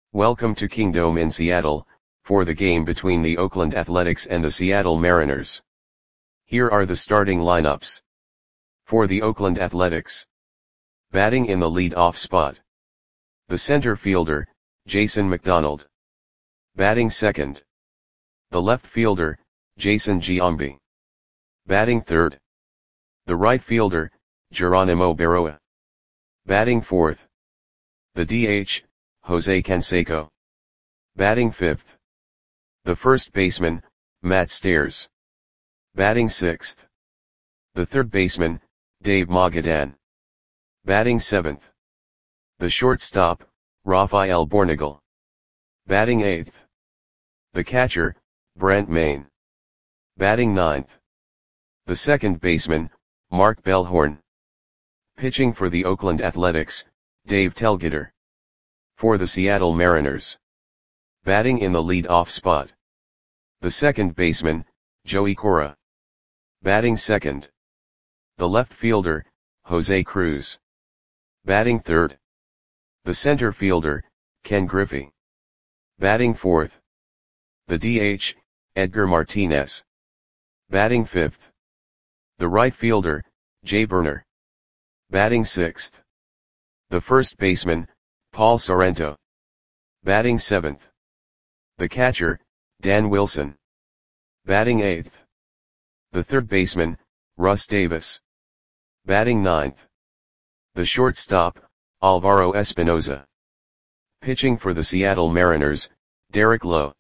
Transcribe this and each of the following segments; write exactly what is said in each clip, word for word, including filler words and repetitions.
Welcome to Kingdome in Seattle, for the game between the Oakland Athletics and the Seattle Mariners. Here are the starting lineups. For the Oakland Athletics. Batting in the lead-off spot. The center fielder, Jason McDonald. Batting second. The left fielder, Jason Giambi. Batting third. The right fielder, Geronimo Berroa. Batting fourth. The D H, Jose Canseco. Batting fifth. The first baseman, Matt Stairs. Batting sixth. The third baseman, Dave Magadan. Batting seventh. The shortstop, Rafael Bornagel. Batting eighth. The catcher, Brent Mayne. Batting ninth. The second baseman, Mark Bellhorn. Pitching for the Oakland Athletics, Dave Telgeter. For the Seattle Mariners. Batting in the lead-off spot. The second baseman, Joey Cora. Batting second. The left fielder, Jose Cruz. Batting third. The center fielder, Ken Griffey. Batting fourth. The D H, Edgar Martinez. Batting fifth. The right fielder, Jay Burner. Batting sixth. The first baseman, Paul Sorrento. Batting seventh. The catcher, Dan Wilson. Batting eighth. The third baseman, Russ Davis. Batting ninth. The shortstop, Alvaro Espinoza. Pitching for the Seattle Mariners, Derek Lowe.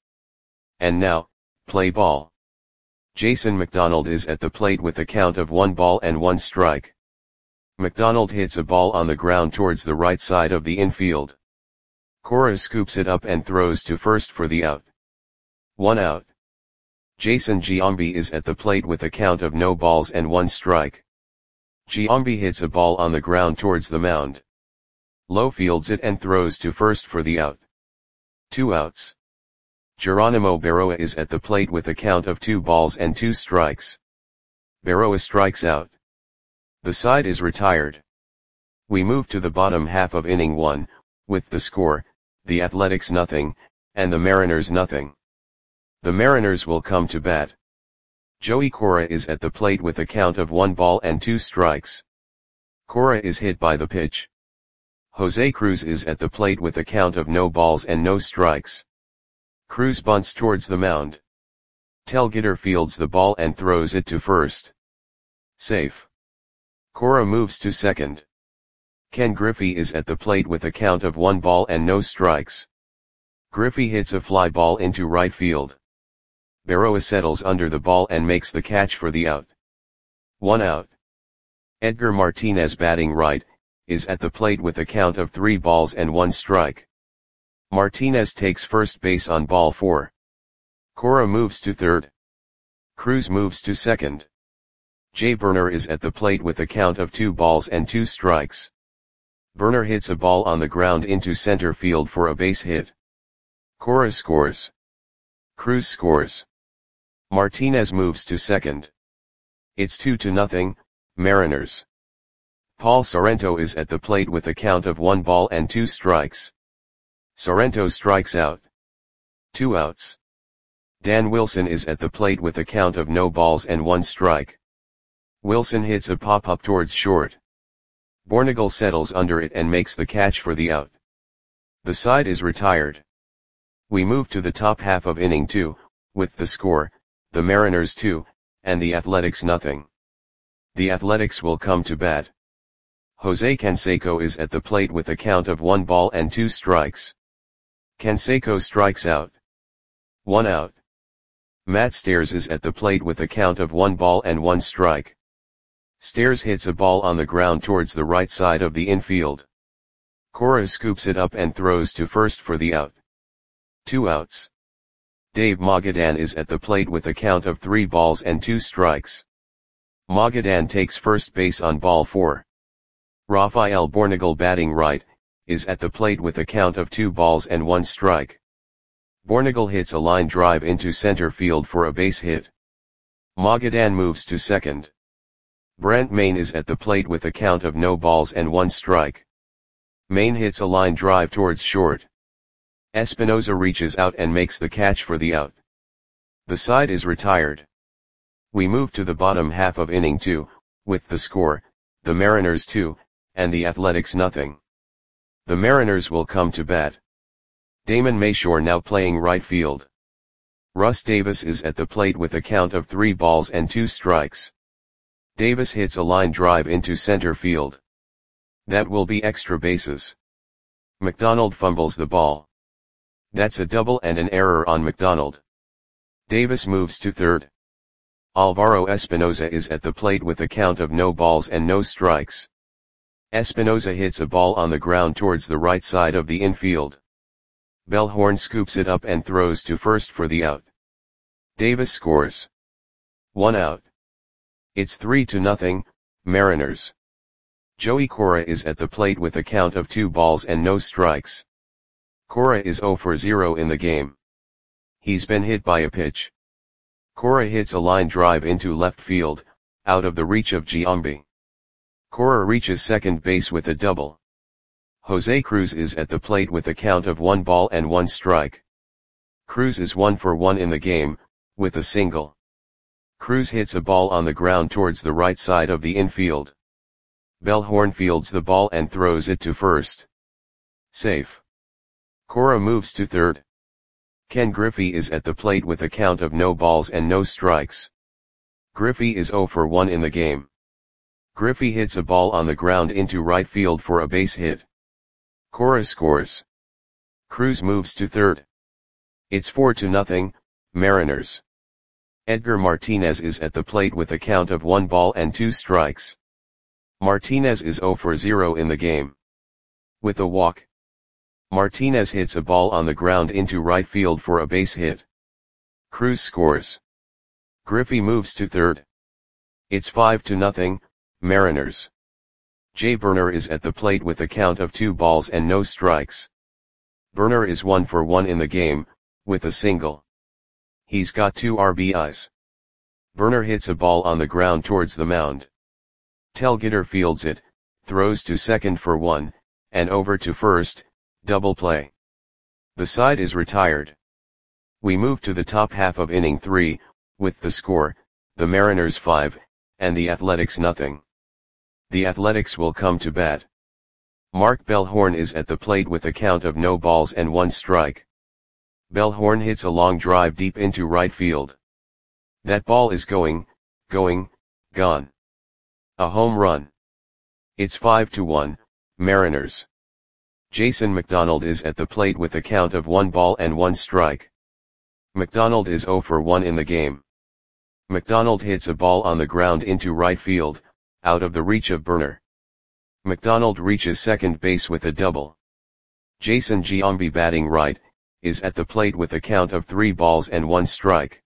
And now, play ball. Jason McDonald is at the plate with a count of one ball and one strike. McDonald hits a ball on the ground towards the right side of the infield. Cora scoops it up and throws to first for the out. One out. Jason Giambi is at the plate with a count of no balls and one strike. Giambi hits a ball on the ground towards the mound. Lowe fields it and throws to first for the out. Two outs. Geronimo Berroa is at the plate with a count of two balls and two strikes. Berroa strikes out. The side is retired. We move to the bottom half of inning one, with the score, the Athletics nothing, and the Mariners nothing. The Mariners will come to bat. Joey Cora is at the plate with a count of one ball and two strikes. Cora is hit by the pitch. Jose Cruz is at the plate with a count of no balls and no strikes. Cruz bunts towards the mound. Telgeter fields the ball and throws it to first. Safe. Cora moves to second. Ken Griffey is at the plate with a count of one ball and no strikes. Griffey hits a fly ball into right field. Berroa settles under the ball and makes the catch for the out. One out. Edgar Martinez, batting right, is at the plate with a count of three balls and one strike. Martinez takes first base on ball four. Cora moves to third. Cruz moves to second. Jay Burner is at the plate with a count of two balls and two strikes. Burner hits a ball on the ground into center field for a base hit. Cora scores. Cruz scores. Martinez moves to second. It's two to nothing, Mariners. Paul Sorrento is at the plate with a count of one ball and two strikes. Sorrento strikes out. Two outs. Dan Wilson is at the plate with a count of no balls and one strike. Wilson hits a pop-up towards short. Bornagel settles under it and makes the catch for the out. The side is retired. We move to the top half of inning two, with the score, the Mariners two, and the Athletics nothing. The Athletics will come to bat. Jose Canseco is at the plate with a count of one ball and two strikes. Canseco strikes out. One out. Matt Stairs is at the plate with a count of one ball and one strike. Stairs hits a ball on the ground towards the right side of the infield. Cora scoops it up and throws to first for the out. Two outs. Dave Magadan is at the plate with a count of three balls and two strikes. Magadan takes first base on ball four. Rafael Bornagel, batting right, is at the plate with a count of two balls and one strike. Bornagel hits a line drive into center field for a base hit. Magadan moves to second. Brent Mayne is at the plate with a count of no balls and one strike. Mayne hits a line drive towards short. Espinosa reaches out and makes the catch for the out. The side is retired. We move to the bottom half of inning two, with the score, the Mariners two, and the Athletics nothing. The Mariners will come to bat. Damon Mayshore now playing right field. Russ Davis is at the plate with a count of three balls and two strikes. Davis hits a line drive into center field. That will be extra bases. McDonald fumbles the ball. That's a double and an error on McDonald. Davis moves to third. Alvaro Espinosa is at the plate with a count of no balls and no strikes. Espinosa hits a ball on the ground towards the right side of the infield. Bellhorn scoops it up and throws to first for the out. Davis scores. One out. It's three to nothing, Mariners. Joey Cora is at the plate with a count of two balls and no strikes. Cora is zero for zero in the game. He's been hit by a pitch. Cora hits a line drive into left field, out of the reach of Giambi. Cora reaches second base with a double. Jose Cruz is at the plate with a count of one ball and one strike. Cruz is one for one in the game, with a single. Cruz hits a ball on the ground towards the right side of the infield. Bellhorn fields the ball and throws it to first. Safe. Cora moves to third. Ken Griffey is at the plate with a count of no balls and no strikes. Griffey is zero for one in the game. Griffey hits a ball on the ground into right field for a base hit. Cora scores. Cruz moves to third. It's four to nothing, Mariners. Edgar Martinez is at the plate with a count of one ball and two strikes. Martinez is zero for zero in the game. With a walk. Martinez hits a ball on the ground into right field for a base hit. Cruz scores. Griffey moves to third. It's five to nothing, Mariners. Jay Burner is at the plate with a count of two balls and no strikes. Burner is one for one in the game, with a single. He's got two R B Is. Burner hits a ball on the ground towards the mound. Telgeter fields it, throws to second for one, and over to first, double play. The side is retired. We move to the top half of inning three, with the score, the Mariners five, and the Athletics nothing. The Athletics will come to bat. Mark Bellhorn is at the plate with a count of no balls and one strike. Bellhorn hits a long drive deep into right field. That ball is going, going, gone. A home run. It's five to one, Mariners. Jason McDonald is at the plate with a count of one ball and one strike. McDonald is zero for one in the game. McDonald hits a ball on the ground into right field, out of the reach of Burner. McDonald reaches second base with a double. Jason Giambi batting right, is at the plate with a count of three balls and one strike.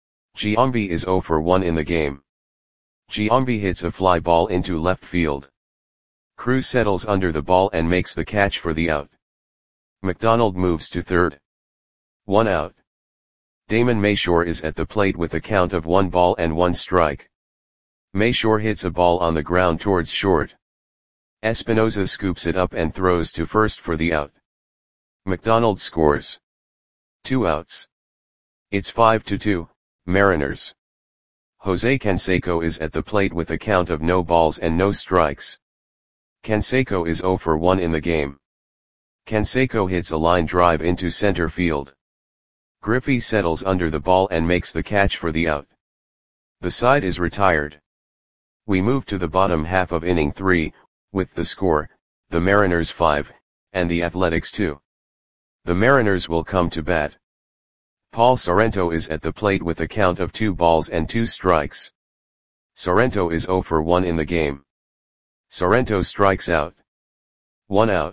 Giambi is zero for one in the game. Giambi hits a fly ball into left field. Cruz settles under the ball and makes the catch for the out. McDonald moves to third. One out. Damon Mayshore is at the plate with a count of one ball and one strike. Mayshore hits a ball on the ground towards short. Espinosa scoops it up and throws to first for the out. McDonald scores. Two outs. It's five to two, Mariners. Jose Canseco is at the plate with a count of no balls and no strikes. Canseco is zero for one in the game. Canseco hits a line drive into center field. Griffey settles under the ball and makes the catch for the out. The side is retired. We move to the bottom half of inning three, with the score, the Mariners five, and the Athletics two. The Mariners will come to bat. Paul Sorrento is at the plate with a count of two balls and two strikes. Sorrento is zero for one in the game. Sorrento strikes out. One out.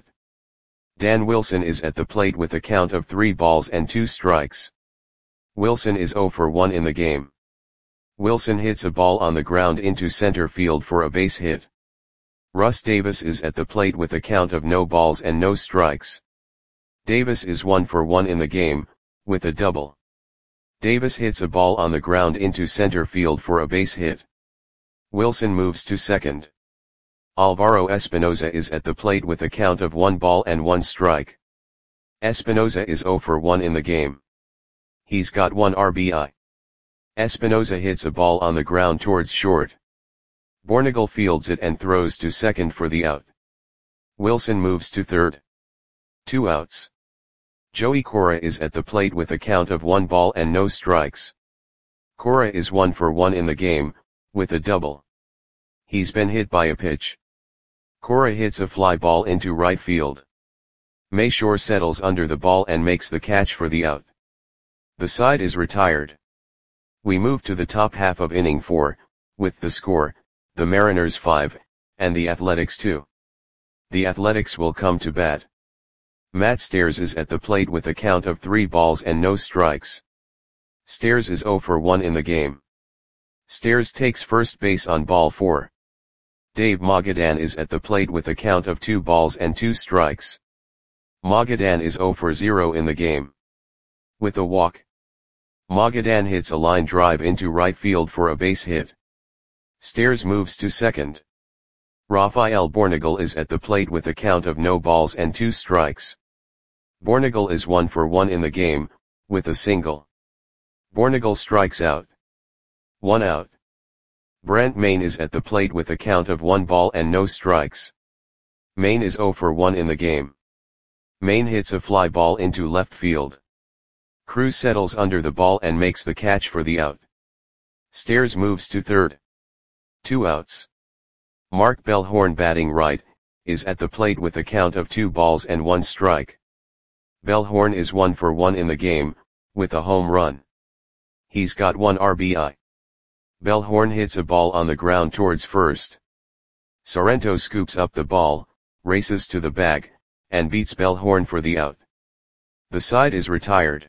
Dan Wilson is at the plate with a count of three balls and two strikes. Wilson is zero for one in the game. Wilson hits a ball on the ground into center field for a base hit. Russ Davis is at the plate with a count of no balls and no strikes. Davis is one for one in the game, with a double. Davis hits a ball on the ground into center field for a base hit. Wilson moves to second. Alvaro Espinosa is at the plate with a count of one ball and one strike. Espinoza is zero for one in the game. He's got one R B I. Espinoza hits a ball on the ground towards short. Bornagel fields it and throws to second for the out. Wilson moves to third. Two outs. Joey Cora is at the plate with a count of one ball and no strikes. Cora is one for one in the game, with a double. He's been hit by a pitch. Cora hits a fly ball into right field. Mayshore settles under the ball and makes the catch for the out. The side is retired. We move to the top half of inning four, with the score, the Mariners five, and the Athletics two. The Athletics will come to bat. Matt Stairs is at the plate with a count of three balls and no strikes. Stairs is zero for one in the game. Stairs takes first base on ball four. Dave Magadan is at the plate with a count of two balls and two strikes. Magadan is zero for zero in the game. With a walk, Magadan hits a line drive into right field for a base hit. Stairs moves to second. Rafael Bornagel is at the plate with a count of no balls and two strikes. Bornagel is one for one in the game, with a single. Bornagel strikes out. One out. Brent Main is at the plate with a count of one ball and no strikes. Main is zero for one in the game. Main hits a fly ball into left field. Cruz settles under the ball and makes the catch for the out. Stairs moves to third. Two outs. Mark Bellhorn, batting right, is at the plate with a count of two balls and one strike. Bellhorn is one for one in the game, with a home run. He's got one R B I. Bellhorn hits a ball on the ground towards first. Sorrento scoops up the ball, races to the bag, and beats Bellhorn for the out. The side is retired.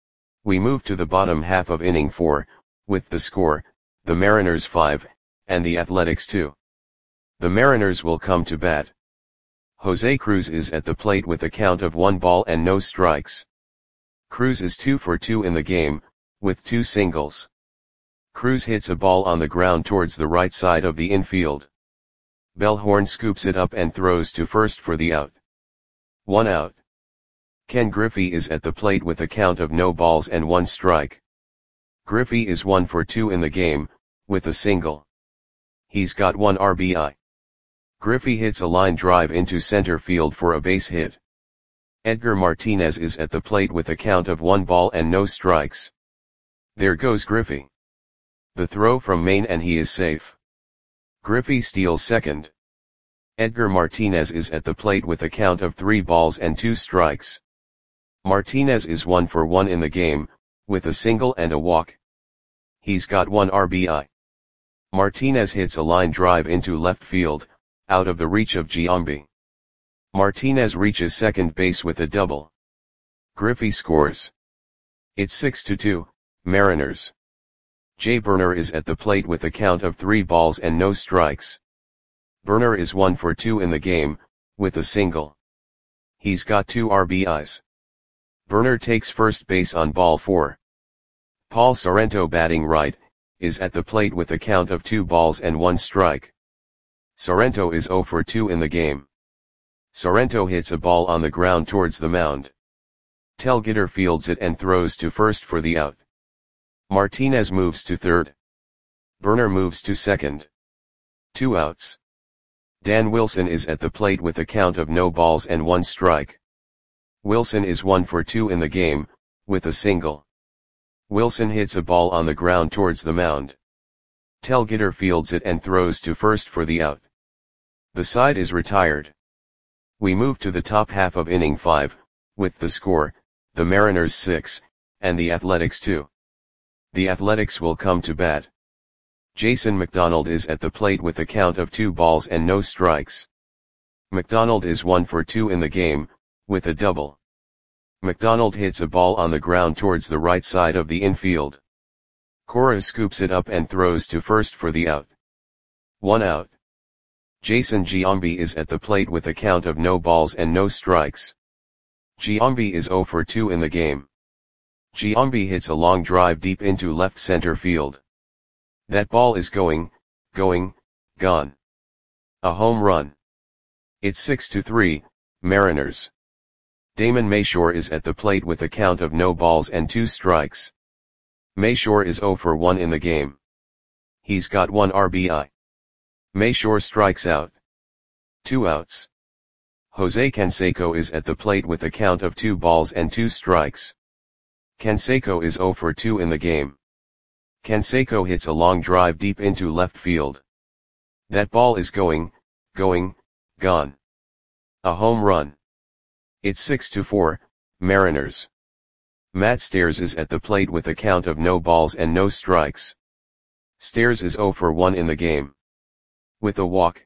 We move to the bottom half of inning four, with the score, the Mariners five, and the Athletics two. The Mariners will come to bat. Jose Cruz is at the plate with a count of one ball and no strikes. Cruz is two for two in the game, with two singles. Cruz hits a ball on the ground towards the right side of the infield. Bellhorn scoops it up and throws to first for the out. One out. Ken Griffey is at the plate with a count of no balls and one strike. Griffey is one for two in the game, with a single. He's got one R B I. Griffey hits a line drive into center field for a base hit. Edgar Martinez is at the plate with a count of one ball and no strikes. There goes Griffey. The throw from Main and he is safe. Griffey steals second. Edgar Martinez is at the plate with a count of three balls and two strikes. Martinez is one for one in the game, with a single and a walk. He's got one R B I. Martinez hits a line drive into left field, out of the reach of Giambi. Martinez reaches second base with a double. Griffey scores. It's six to two, Mariners. Jay Burner is at the plate with a count of three balls and no strikes. Burner is one for two in the game, with a single. He's got two R B Is. Burner takes first base on ball four. Paul Sorrento, batting right, is at the plate with a count of two balls and one strike. Sorrento is zero for two in the game. Sorrento hits a ball on the ground towards the mound. Telgeter fields it and throws to first for the out. Martinez moves to third. Burner moves to second. Two outs. Dan Wilson is at the plate with a count of no balls and one strike. Wilson is one for two in the game, with a single. Wilson hits a ball on the ground towards the mound. Telgeter fields it and throws to first for the out. The side is retired. We move to the top half of inning five, with the score, the Mariners six, and the Athletics two. The Athletics will come to bat. Jason McDonald is at the plate with a count of two balls and no strikes. McDonald is one for two in the game, with a double. McDonald hits a ball on the ground towards the right side of the infield. Cora scoops it up and throws to first for the out. One out. Jason Giambi is at the plate with a count of no balls and no strikes. Giambi is zero for two in the game. Giambi hits a long drive deep into left center field. That ball is going, going, gone. A home run. It's six to three, Mariners. Damon Mayshore is at the plate with a count of no balls and two strikes. Mayshore is zero for one in the game. He's got one R B I. Mayshore strikes out. Two outs. Jose Canseco is at the plate with a count of two balls and two strikes. Canseco is zero for two in the game. Canseco hits a long drive deep into left field. That ball is going, going, gone. A home run. It's six to four, Mariners. Matt Stairs is at the plate with a count of no balls and no strikes. Stairs is zero for one in the game. With a walk.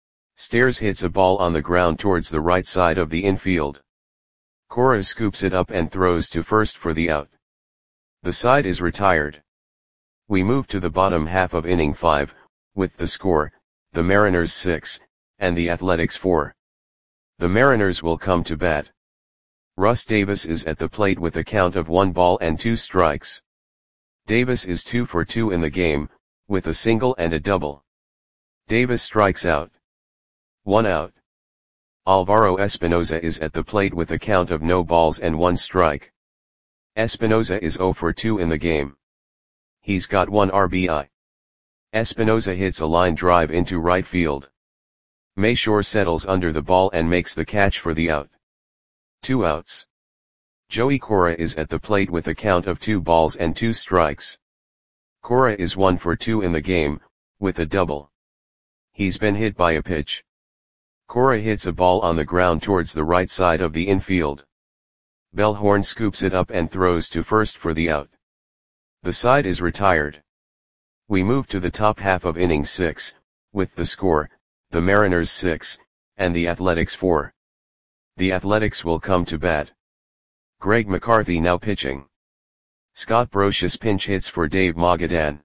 Stairs hits a ball on the ground towards the right side of the infield. Cora scoops it up and throws to first for the out. The side is retired. We move to the bottom half of inning five, with the score, the Mariners six, and the Athletics four. The Mariners will come to bat. Russ Davis is at the plate with a count of one ball and two strikes. Davis is two for two in the game, with a single and a double. Davis strikes out. One out. Alvaro Espinoza is at the plate with a count of no balls and one strike. Espinoza is zero for two in the game. He's got one R B I. Espinoza hits a line drive into right field. Mayshore settles under the ball and makes the catch for the out. Two outs. Joey Cora is at the plate with a count of two balls and two strikes. Cora is one for two in the game, with a double. He's been hit by a pitch. Cora hits a ball on the ground towards the right side of the infield. Bellhorn scoops it up and throws to first for the out. The side is retired. We move to the top half of inning six, with the score, the Mariners six, and the Athletics four. The Athletics will come to bat. Greg McCarthy now pitching. Scott Brosius pinch hits for Dave Magadan.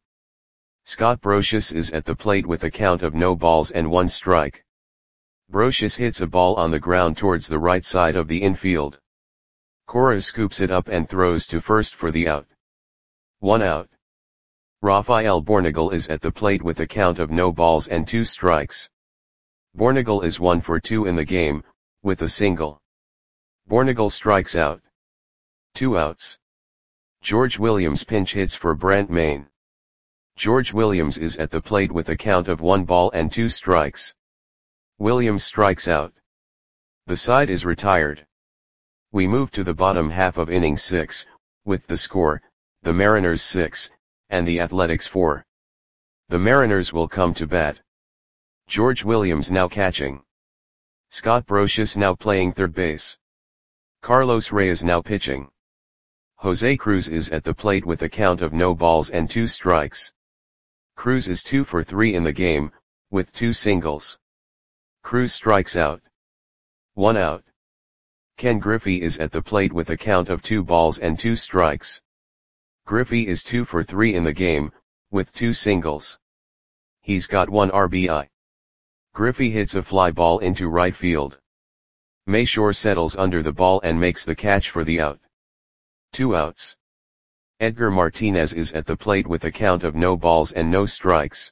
Scott Brosius is at the plate with a count of no balls and one strike. Brosius hits a ball on the ground towards the right side of the infield. Cora scoops it up and throws to first for the out. One out. Rafael Bornagel is at the plate with a count of no balls and two strikes. Bornagel is one for two in the game, with a single. Bornagel strikes out. Two outs. George Williams pinch hits for Brent Maine. George Williams is at the plate with a count of one ball and two strikes. Williams strikes out. The side is retired. We move to the bottom half of inning six, with the score, the Mariners six, and the Athletics four. The Mariners will come to bat. George Williams now catching. Scott Brosius now playing third base. Carlos Reyes now pitching. Jose Cruz is at the plate with a count of no balls and two strikes. Cruz is two for three in the game, with two singles. Cruz strikes out. One out. Ken Griffey is at the plate with a count of two balls and two strikes. Griffey is two for three in the game, with two singles. He's got one R B I. Griffey hits a fly ball into right field. Mayshore settles under the ball and makes the catch for the out. Two outs. Edgar Martinez is at the plate with a count of no balls and no strikes.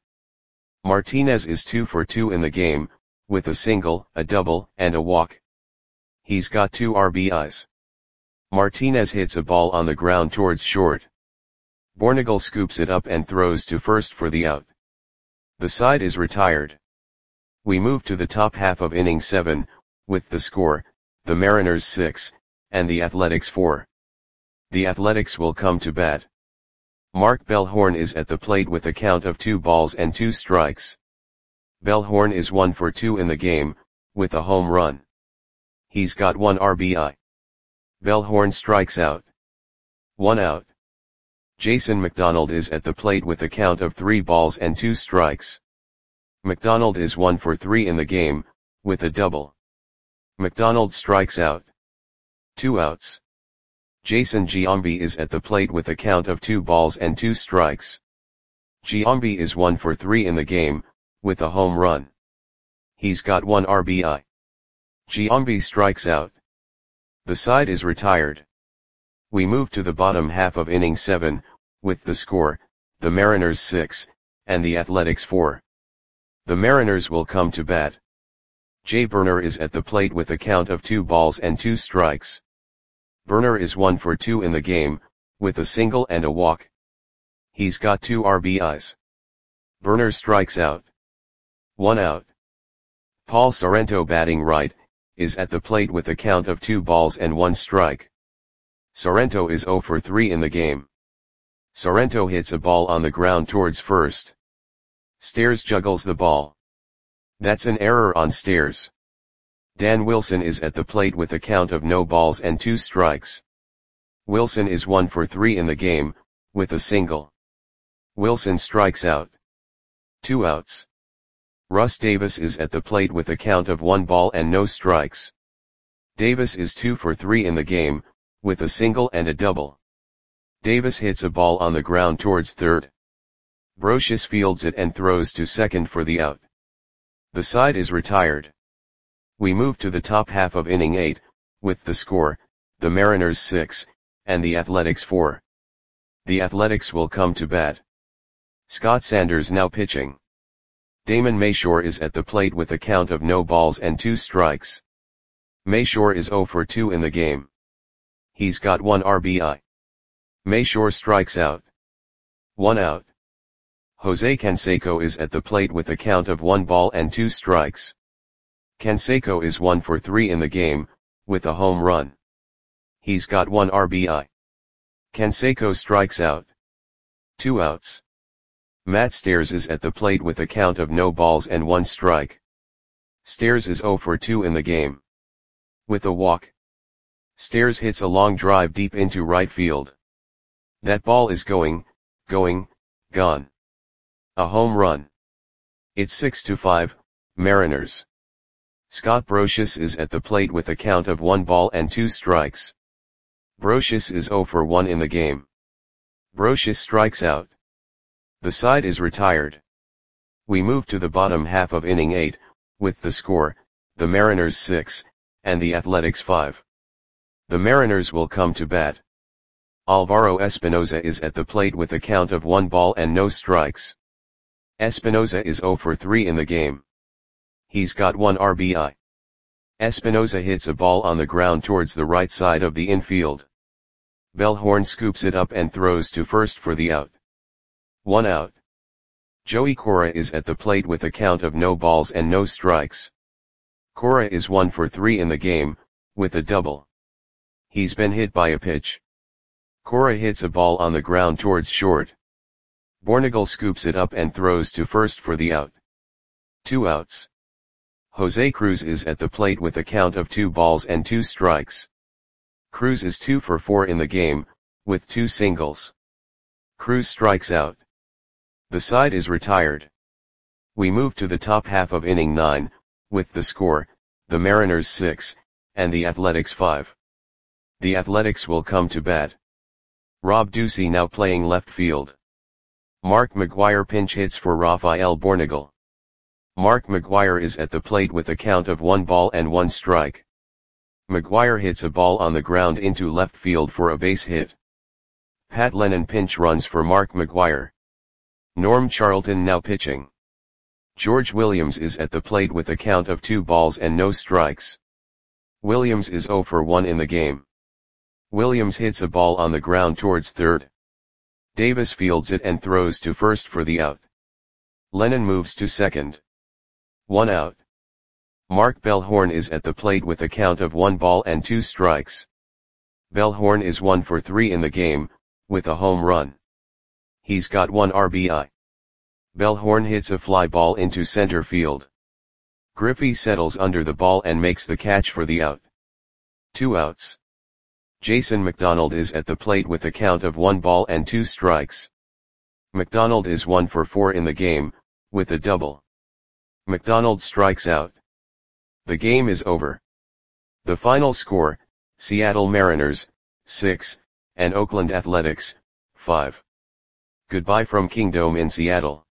Martinez is two for two in the game, with a single, a double, and a walk. He's got two R B Is. Martinez hits a ball on the ground towards short. Bornagel scoops it up and throws to first for the out. The side is retired. We move to the top half of inning seven, with the score, the Mariners six, and the Athletics four. The Athletics will come to bat. Mark Bellhorn is at the plate with a count of two balls and two strikes. Bellhorn is one for two in the game, with a home run. He's got one R B I. Bellhorn strikes out. One out. Jason McDonald is at the plate with a count of three balls and two strikes. McDonald is one for three in the game, with a double. McDonald strikes out. Two outs. Jason Giambi is at the plate with a count of two balls and two strikes. Giambi is one for three in the game, with a home run. He's got one R B I. Giambi strikes out. The side is retired. We move to the bottom half of inning seven, with the score, the Mariners six, and the Athletics four. The Mariners will come to bat. Jay Burner is at the plate with a count of two balls and two strikes. Burner is one for two in the game, with a single and a walk. He's got two R B Is. Burner strikes out. One out. Paul Sorrento, batting right, is at the plate with a count of two balls and one strike. Sorrento is zero for three in the game. Sorrento hits a ball on the ground towards first. Stairs juggles the ball. That's an error on Stairs. Dan Wilson is at the plate with a count of no balls and two strikes. Wilson is one for three in the game, with a single. Wilson strikes out. Two outs. Russ Davis is at the plate with a count of one ball and no strikes. Davis is two for three in the game, with a single and a double. Davis hits a ball on the ground towards third. Brocious fields it and throws to second for the out. The side is retired. We move to the top half of inning eight, with the score, the Mariners six, and the Athletics four. The Athletics will come to bat. Scott Sanders now pitching. Damon Mayshore is at the plate with a count of no balls and two strikes. Mayshore is zero for two in the game. He's got one R B I. Mayshore strikes out. One out. Jose Canseco is at the plate with a count of one ball and two strikes. Canseco is one for three in the game, with a home run. He's got one R B I. Canseco strikes out. Two outs. Matt Stairs is at the plate with a count of no balls and one strike. Stairs is zero for two in the game. With a walk. Stairs hits a long drive deep into right field. That ball is going, going, gone. A home run. It's six to five, Mariners. Scott Brocious is at the plate with a count of one ball and two strikes. Brocious is zero for one in the game. Brocious strikes out. The side is retired. We move to the bottom half of inning eight, with the score, the Mariners six, and the Athletics five. The Mariners will come to bat. Alvaro Espinoza is at the plate with a count of one ball and no strikes. Espinoza is zero for three in the game. He's got one R B I. Espinoza hits a ball on the ground towards the right side of the infield. Bellhorn scoops it up and throws to first for the out. One out. Joey Cora is at the plate with a count of no balls and no strikes. Cora is one for three in the game, with a double. He's been hit by a pitch. Cora hits a ball on the ground towards short. Bornegal scoops it up and throws to first for the out. Two outs. Jose Cruz is at the plate with a count of two balls and two strikes. Cruz is two for four in the game, with two singles. Cruz strikes out. The side is retired. We move to the top half of inning nine, with the score, the Mariners six, and the Athletics five. The Athletics will come to bat. Rob Ducey now playing left field. Mark McGwire pinch hits for Rafael Bornegal. Mark McGwire is at the plate with a count of one ball and one strike. McGwire hits a ball on the ground into left field for a base hit. Pat Lennon pinch runs for Mark McGwire. Norm Charlton now pitching. George Williams is at the plate with a count of two balls and no strikes. Williams is zero for one in the game. Williams hits a ball on the ground towards third. Davis fields it and throws to first for the out. Lennon moves to second. One out. Mark Bellhorn is at the plate with a count of one ball and two strikes. Bellhorn is one for three in the game, with a home run. He's got one R B I. Bellhorn hits a fly ball into center field. Griffey settles under the ball and makes the catch for the out. Two outs. Jason McDonald is at the plate with a count of one ball and two strikes. McDonald is one for four in the game, with a double. McDonald strikes out. The game is over. The final score, Seattle Mariners, six, and Oakland Athletics, five. Goodbye from Kingdome in Seattle.